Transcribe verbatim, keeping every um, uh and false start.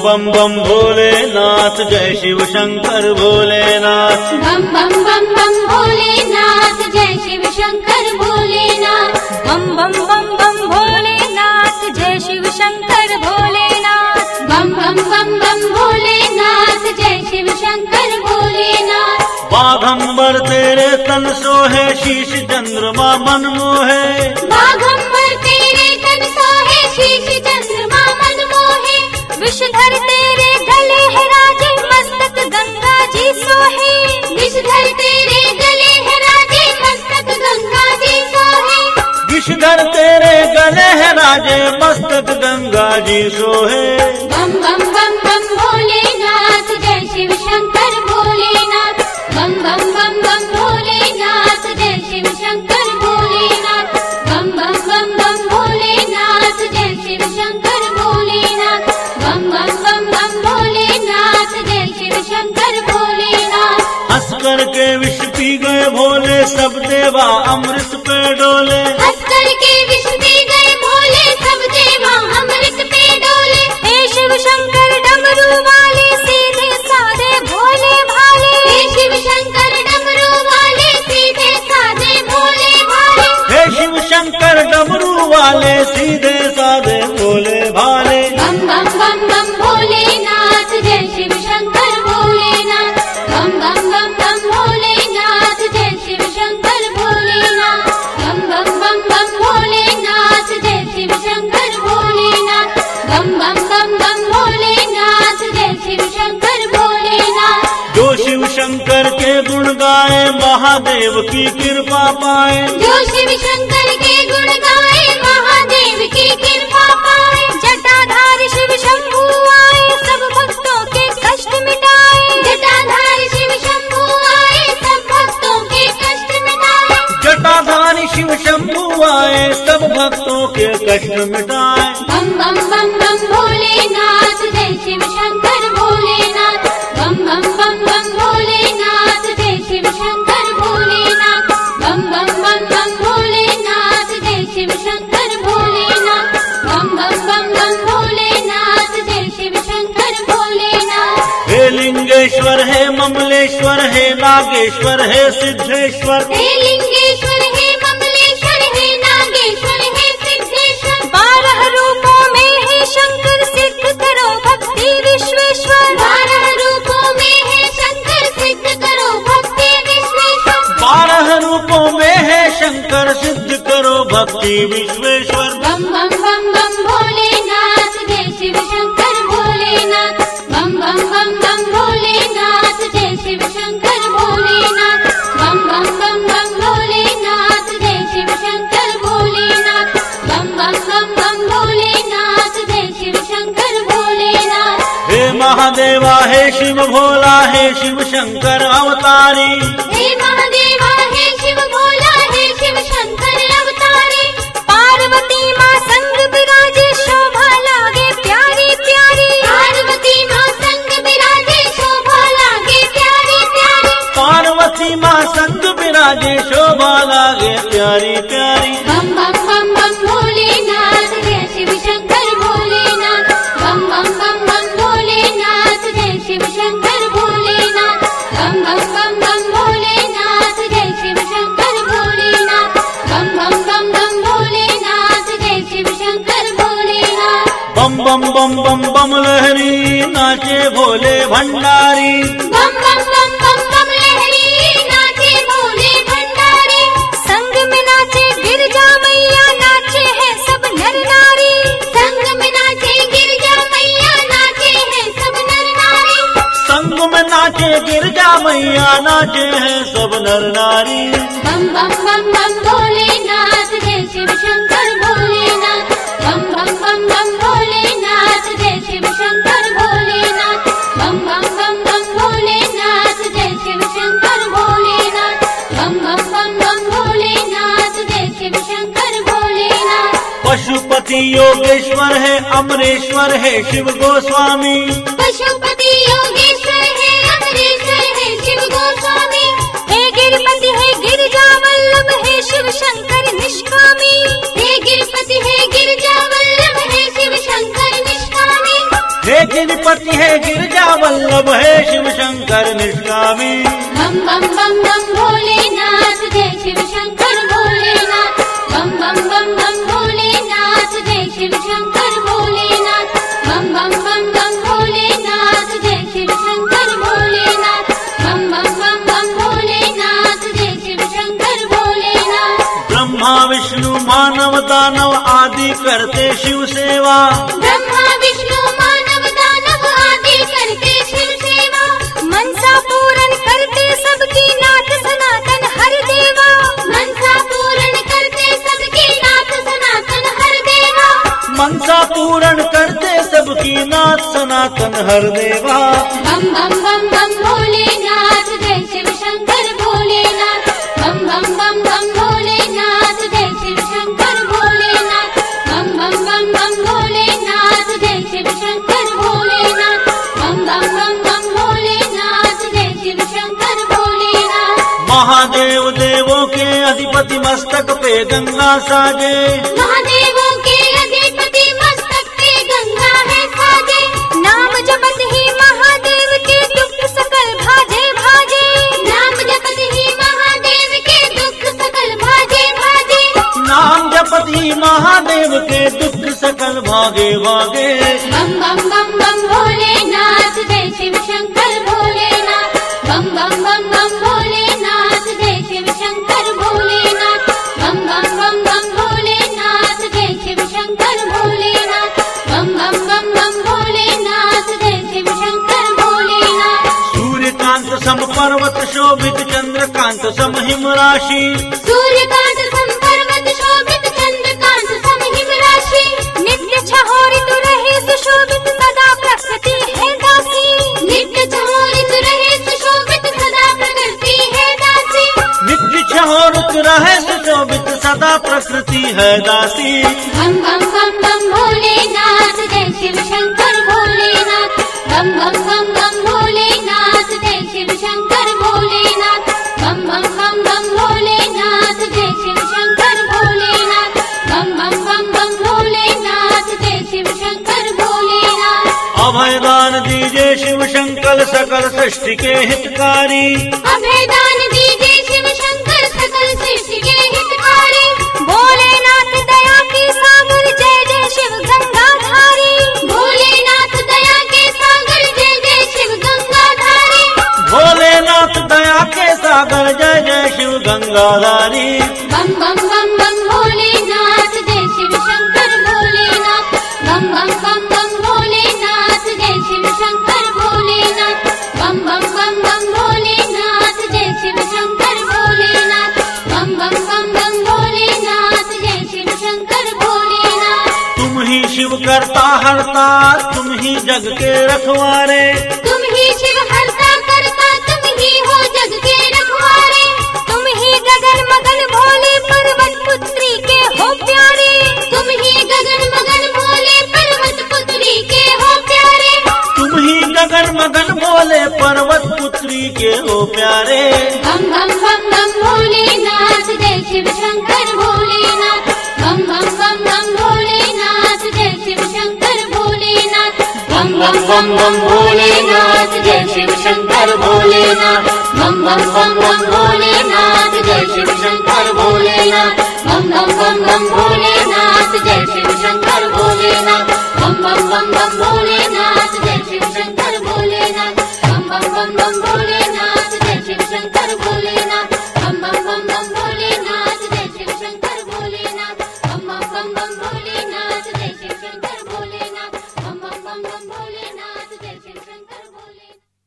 बम बम भोलेनाथ जय शिव शंकर भोलेनाथ। बम बम बम बम भोलेनाथ जय शिव शंकर भोलेनाथ। बम बम बम बम भोलेनाथ जय शिव शंकर भोलेनाथ। बम बम बम बम भोलेनाथ जय शिव शंकर भोलेनाथ। बाघंबर तेरे तन सोहे शीश चंद्रमा मन मोहे। बाघंबर तेरे तन सोहे शीश चंद्रमा मन मोहे। विषधर तेरे गले है राजे मस्तक गंगा जी सोहे। विषधर तेरे गले है राजे मस्तक गंगा जी सोहे। विषधर तेरे गले है राजे मस्तक गंगा जी सोहे। बम बम बम बम भोलेनाथ जय शिव शंकर भोलेनाथ। बम बम बम बम भोलेनाथ जय शिव शंकर भोलेनाथ। बम बम बम बम भोलेनाथ जय शिव शंकर भोलेनाथ। बम बम बम बम भोलेनाथ जय शिव शंकर भोलेनाथ। हंस करके विष पी गए भोले सब देवा अमृत पे डोले। हंस करके विष पी गए भोले सब देवा अमृत पे डोले। हे शिव शंकर डमरू वाले सीधे साधे भोले भाले। हे शिव शंकर डमरू वाले सीधे साधे भोले भाले। हे शिव शंकर डमरू वाले सीधे साधे भोले भाले। बम बम बम बम भोलेनाथ जय शिव शंकर भोलेनाथ। बम बम बम बम भोलेनाथ जय शिव शंकर भोलेनाथ। बम बम बम बम भोलेनाथ जय शिव शंकर भोलेनाथ। बम बम बम बम भोलेनाथ जय शिव शंकर भोलेनाथ। जो शिव शंकर के गुण गाए महादेव की कृपा पाए। जो शिव शंकर के गुण गाए महादेव की कृपा पाए। जटाधारी शिव शंभू आए सब भक्तों के कष्ट मिटाए। जटाधारी शिव शंभू आए सब भक्तों के कष्ट मिटाए। जटाधारी शिव शंभू आए सब भक्तों के कष्ट मिटाए। बम बम बम बम भोलेनाथ जय शिव शंकर भोलेनाथ। बम बम बम बम भोलेनाथ जय शिव शंकर भोलेनाथ। बम बम बम बम भोलेनाथ जय शिव शंकर भोलेनाथ। बम बम बम बम भोलेनाथ जय शिव शंकर भोलेनाथ। हे लिंगेश्वर है ममलेश्वर है नागेश्वर है सिद्धेश्वर। हे लिंगेश्वर हे ममलेश्वर हे नागेश्वर हे सिद्धेश्वर। बारह रूपों में है शंकर सिद्ध करो भक्ति विश्वेश्वर। बारह रूपों में है शंकर सिद्ध करो भक्ति विश्वेश्वर। बारह रूपों में है शंकर सिद्ध करो भक्ति विश्वेश्वर। बम बम बम बम भोलेनाथ जय शिव शंकर भोलेनाथ। बम बम बम बम भोलेनाथ जय शिव शंकर भोलेनाथ। बम बम बम बम भोलेनाथ जय शिव शंकर भोलेनाथ। बम बम बम बम भोलेनाथ जय शिव शंकर भोलेनाथ। हे महादेवा हे शिव भोला हे शिव शंकर अवतारी। हे महादेवा हे शिव भोला हे शिव शंकर अवतारी। पार्वती माँ संग विराजे शोभा लागे प्यारी प्यारी। पार्वती माँ संग विराजे शोभा लागे प्यारी प्यारी। पार्वती माँ संग विराजे शोभा लागे प्यारी प्यारी। बम बम बम बम भोलेनाथ जय शिव शंकर भोलेनाथ। बम बम बम बम भोलेनाथ जय शिव शंकर भोलेनाथ। बम बम बम बम भोलेनाथ जय शिव शंकर भोलेनाथ। बम बम बम बम भोलेनाथ जय शिव शंकर भोलेनाथ। बम बम बम बम बम लहरी नाचे भोले भंडारी। बम बम बम बम बम लहरी नाचे भोले भंडारी। संग में नाचे गिरजा मैया नाचे हैं सब नर नारी। संग में नाचे गिरजा मैया नाचे हैं सब नर नारी। संग में नाचे गिरजा मैया नाचे हैं सब नर नारी। बम बम बम बम भोलेनाथ जय शिव शंकर भोलेनाथ। बम बम बम बम भोलेनाथ जय शिव शंकर भोलेनाथ। बम बम बम बम भोलेनाथ जय शिव शंकर भोलेनाथ। बम बम बम बम भोलेनाथ जय शिव शंकर भोलेनाथ। पशुपति योगेश्वर है अमरेश्वर है शिव गोस्वामी। पशुपति योगेश्वर है अमरेश्वर है शिव गोस्वामी। हे गिरपति है गिरजा वल्लभ है शिव शंकर निष्कामी। हे गिरपति है गिरजा वल्लभ है शिव शंकर निष्कामी। हे गिरिपति वल्लभ है शिव शंकर निष्कामी। बम बम बम बम भोलेनाथ जय शिव शंकर भोलेनाथ। बम बम बम बम भोलेनाथ जय शिव शंकर भोलेनाथ। बम बम बम बम भोलेनाथ जय शिव शंकर भोलेनाथ। बम बम बम बम भोलेनाथ जय शिव शंकर भोलेनाथ। ब्रह्मा विष्णु मानव दानव आदि करते शिव सेवा। ब्रह्मा विष्णु मानव दानव आदि करते शिव सेवा। मनसा पूरन करते सबकी नाथ सनातन हर देवा। मनसा पूर्ण करते सबकी नाथ सनातन हर देवा। मनसा पूर्ण करते सबकी नाथ सनातन हर देवा। बम बम बम बम भोलेनाथ जय शिव शंकर भोलेनाथ। बम बम बम बम भोलेनाथ जय शिव शंकर भोलेनाथ। बम बम बम बम भोलेनाथ जय शिव शंकर भोलेनाथ। बम बम बम बम भोलेनाथ जय शिव शंकर भोलेनाथ। महादेव देवों के अधिपति मस्तक पे गंगा साजे। महादेवों के अधिपति मस्तक पे गंगा है साजे। नाम जपत ही महादेव के दुख सकल भाजे भाजे। नाम जपत ही महादेव के दुख सकल भाजे भाजे। नाम जपत ही महादेव के दुख सकल भागे भागे। बम बम बम बम भोलेनाथ जय शिव शंकर भोलेनाथ। बम बम बम बम भोलेनाथ जय शिव शंकर भोलेनाथ। बम बम बम बम भोलेनाथ जय शिव शंकर भोलेनाथ। बम बम बम बम भोलेनाथ जय शिव शंकर भोलेनाथ। सूर्यकांत सम पर्वत शोभित चंद्रकांत सम हिम राशि। सूर्यकांत सम पर्वत शोभित चंद्रकांत सम हिम राशि। नित्य छहोरित रहे सुशोभित सदा प्रकृति है दासी। नित्य चहोरित रहे सुशोभित सदा प्रकृति है दासी। नित्य छहोरुत रहे सुशोभित सदा प्रकृति है दासी। बम बम बम बम भोलेनाथ जय शिव शंकर भोलेनाथ। बम बम बम बम भोलेनाथ जय शिव शंकर भोलेनाथ। बम बम बम बम भोलेनाथ जय शिव शंकर भोलेनाथ। बम बम बम बम भोलेनाथ जय शिव शंकर भोलेनाथ। अभयदान दीजिए शिव शंकर सकल सृष्टि के हितकारी। अभयदान दीजिए शिव शंकर सकल सृष्टि के हितकारी। भोलेनाथ दया के सागर जय जय शिव गंगाधारी। भोलेनाथ दया के सागर जय जय शिव गंगाधारी। भोलेनाथ दया के सागर जय जय शिव गंगाधारी। बम बम बम बम भोलेनाथ जय शिव शंकर भोलेनाथ। बम बम बम बम भोलेनाथ जय शिव शंकर भोलेनाथ। बम बम बम बम भोलेनाथ जय शिव शंकर भोलेनाथ। बम बम बम बम भोलेनाथ जय शिव शंकर भोलेनाथ। तुम ही शिव करता हरता तुम ही जग के रखवारे। तुम ही शिव हरता करता तुम ही हो जग के रखवारे। तुम ही गगन मगन भोले पर्वत पुत्री के हो प्यारे। तुम ही गगन मगन भोले पर्वत पुत्री के हो प्यारे। तुम ही गगन मगन भोले पर्वत पुत्री के हो प्यारे। बम बम बम बम भोलेनाथ जय शिव शंकर भोलेनाथ। बम बम बम बम भोलेनाथ जय शिव शंकर भोलेनाथ। बम बम बम बम भोलेनाथ जय शिव शंकर भोलेनाथ। बम बम बम बम भोलेनाथ जय शिव शंकर भोलेनाथ। बम बम बम बम भोलेनाथ जय शिव शंकर भोलेनाथ। बम बम बम बम भोलेनाथ जय शिव शंकर भोलेनाथ। बम बम बम बम